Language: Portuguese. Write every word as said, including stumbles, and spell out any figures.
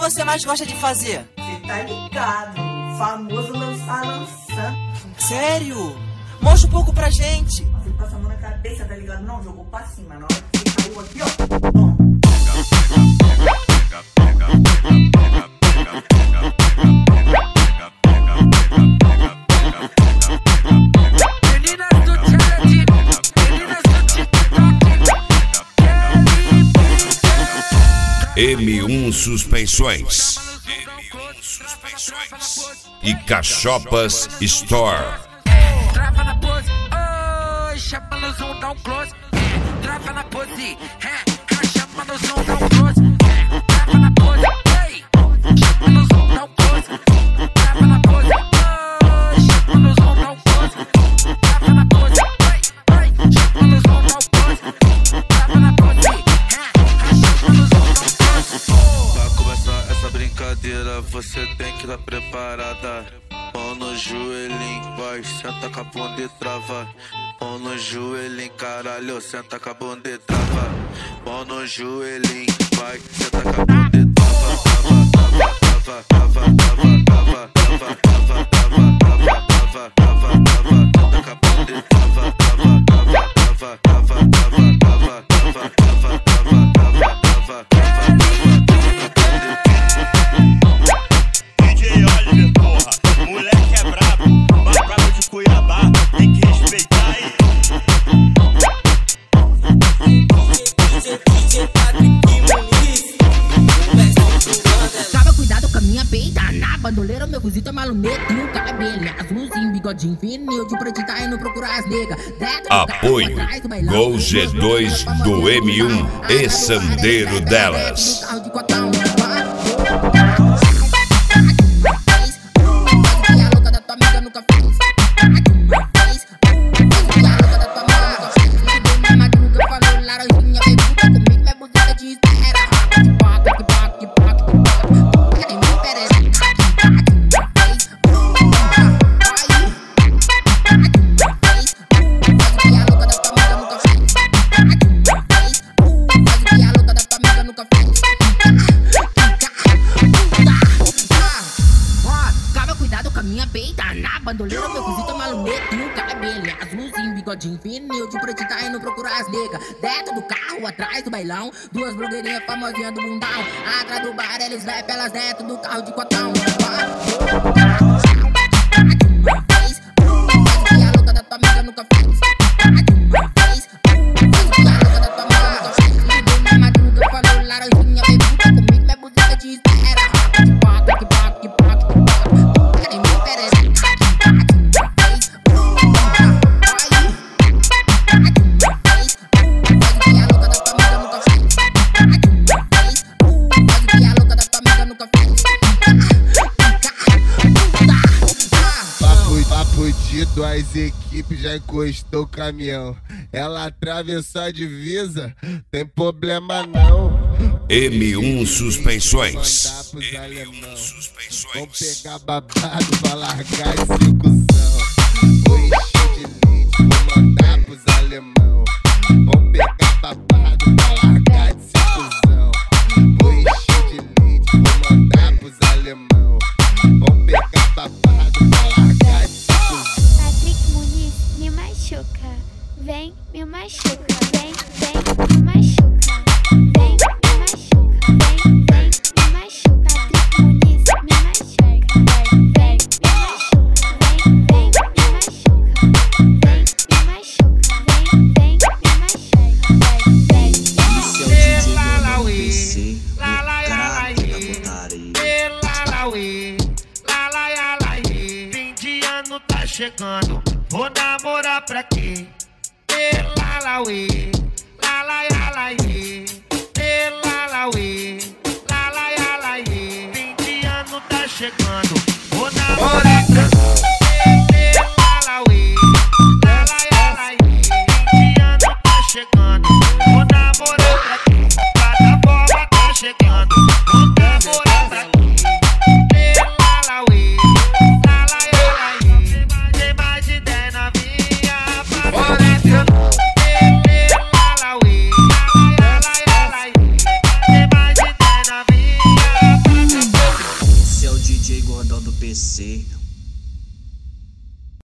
você mais gosta de fazer? Cê tá ligado, famoso lançar lançando. Sério? Mostra um pouco pra gente. Você passa a mão na cabeça, tá ligado? Não, jogou pra cima. Na hora que você caiu aqui, ó. Bom. M um Suspensões, M um Suspensões e Cachopas Store. Trava na pose, oi, chama no zoom, dá um close. Trava na pose, é, chama no zoom, dá um close. Trava na pose, ei, chama no zoom, dá um close. Trava na pose, oi, chama no zoom, dá um close. Trava na pose, ei, ei, chama no zoom, dá um close. Trava na pose, é, chama no zoom, dá um close. Pra começar essa brincadeira, você tem que estar preparada. Mão no joelhinho, vai, senta com a bunda e trava. Mão no joelhinho, caralho, senta com a bunda e trava. Mão no joelhinho, vai, senta com a bunda e trava. Trava, trava, trava, trava, trava, trava, trava, trava, trava, trava, trava, trava, senta com a bunda e trava. Trava, trava, trava, trava, trava, trava, trava, trava, trava, trava, trava, trava. D J Oliver, porra, moleque é brabo, mas brabo de Cuiabá, tem que respeitar aí. Tava cuidado com a minha peita, na bandoleira meu fuzil tá maluneto. E o cabelo azulzinho, bigodinho fininho, de preto tá indo procurar as negas. Apoio Gol G dois do M um e Sandeiro delas. Bandoleira, meu fuzil tá maluneto. E o cabelo azulzinho, bigodinho fininho, de preto tá indo procurar as negas. Dentro do carro, atrás do bailão, duas blogueirinhas famosinhas do mundão. Atrás do bar, eles rap, elas dentro do carro de quatão. Faz a louca da tua amiga nunca fez. Faz a louca da tua amiga nunca fez. Ligou na madruga, falou laranjinha, vem puta comigo, minha buceta te espera. Que paca, que paca, que paca, que paca. Cadê meu perere? As equipes já encostou o caminhão. Ela atravessou a divisa, tem problema não. M um Suspensões. M um Suspensões. Vão pegar babado pra largar esse cuzão. Vou encher de leite, vou mandar pros alemão. Vão pegar babado pra largar esse cuzão. Vou encher de leite, vou mandar pros alemão. Vão pegar babado pra largar esse cuzão. Me machuca, vem, me machuca, vem, vem, me machuca, vem, me machuca, vem, vem, me machuca. Patrick Muniz, me machuca, vem, vem, me machuca, vem, vem, me machuca, vem, me machuca, vem, vem, me machuca, vem, vem. Lá lá uê, lá lá lá lá uê, lá lá uê, lá lá lá lá uê. Fim de ano tá chegando. Vou namorar pra quê? E lá lá uê, lá lá lá lá uê, e lá lá uê, lá lá lá lá uê. Fim de ano tá chegando, vou namorar pra quê? E lá lá uê, lá lá lá lá uê. Fim de ano tá chegando, vou namorar pra quê? Cada bola tá chegando, vou namorar pra quê? E lá lá uê, lá lá lá lá uê. Tem mais de dez novinha pra bora que lá lá uê, lá lá lá lá uê. Tem mais de dez novinha pra descer